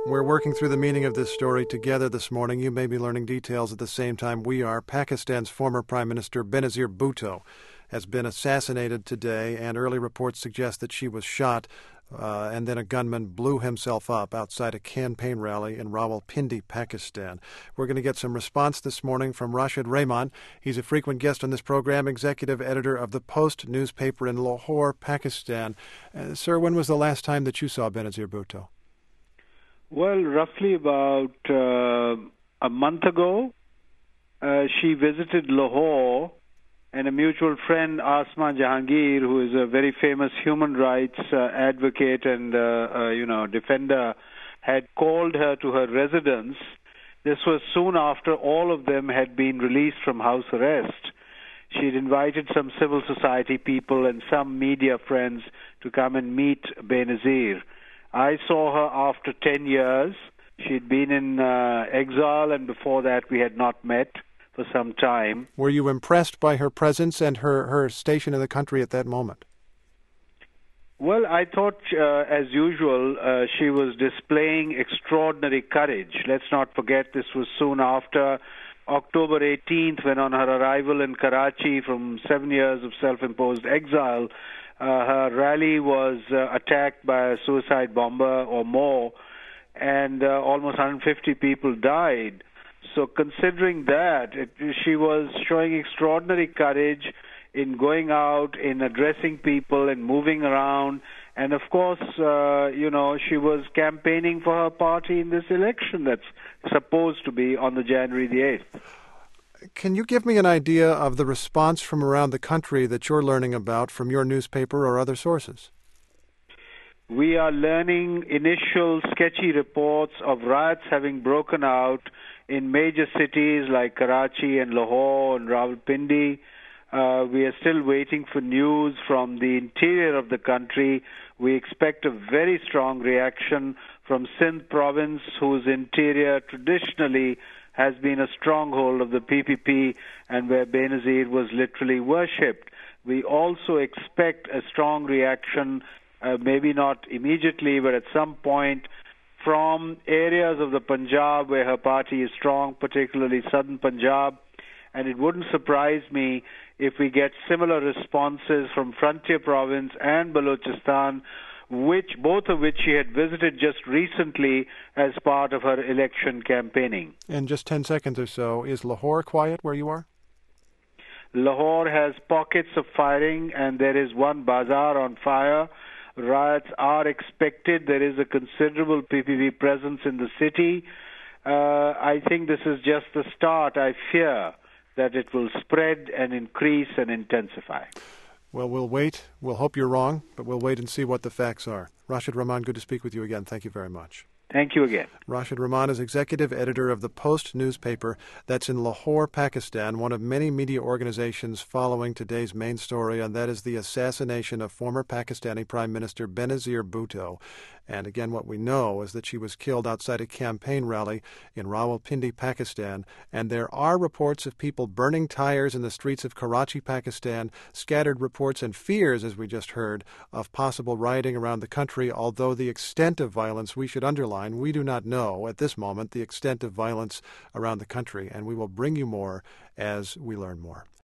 We're working through the meaning of this story together this morning. You may be learning details at the same time we are. Pakistan's former Prime Minister Benazir Bhutto has been assassinated today, and early reports suggest that she was shot and then a gunman blew himself up outside a campaign rally in Rawalpindi, Pakistan. We're going to get some response this morning from Rashid Rehman. He's a frequent guest on this program, executive editor of the Post newspaper in Lahore, Pakistan. Sir, when was the last time that you saw Benazir Bhutto? Well, roughly about a month ago, she visited Lahore, and a mutual friend, Asma Jahangir, who is a very famous human rights advocate and defender, had called her to her residence. This was soon after all of them had been released from house arrest. She'd invited some civil society people and some media friends to come and meet Benazir. I saw her after 10 years. She'd been in exile, and before that we had not met for some time. Were you impressed by her presence and her station in the country at that moment? Well, I thought, as usual, she was displaying extraordinary courage. Let's not forget this was soon after October 18th, when on her arrival in Karachi from 7 years of self-imposed exile, her rally was attacked by a suicide bomber or more, and almost 150 people died. So considering that, she was showing extraordinary courage in going out, in addressing people and moving around. And of course, she was campaigning for her party in this election that's supposed to be on the January the 8th. Can you give me an idea of the response from around the country that you're learning about from your newspaper or other sources? We are learning initial sketchy reports of riots having broken out in major cities like Karachi and Lahore and Rawalpindi. We are still waiting for news from the interior of the country. We expect a very strong reaction from Sindh province, whose interior traditionally has been a stronghold of the PPP and where Benazir was literally worshipped. We also expect a strong reaction, maybe not immediately, but at some point, from areas of the Punjab where her party is strong, particularly southern Punjab. And it wouldn't surprise me if we get similar responses from Frontier Province and Balochistan, both of which she had visited just recently as part of her election campaigning. In just 10 seconds or so, is Lahore quiet where you are? Lahore has pockets of firing, and there is one bazaar on fire. Riots are expected. There is a considerable PPP presence in the city. I think this is just the start. I fear that it will spread and increase and intensify. Well, we'll wait. We'll hope you're wrong, but we'll wait and see what the facts are. Rashid Rehman, good to speak with you again. Thank you very much. Thank you again. Rashid Rehman is executive editor of the Post newspaper that's in Lahore, Pakistan, one of many media organizations following today's main story, and that is the assassination of former Pakistani Prime Minister Benazir Bhutto. And again, what we know is that she was killed outside a campaign rally in Rawalpindi, Pakistan. And there are reports of people burning tires in the streets of Karachi, Pakistan, scattered reports and fears, as we just heard, of possible rioting around the country, although the extent of violence, we should underline, we do not know at this moment the extent of violence around the country. And we will bring you more as we learn more.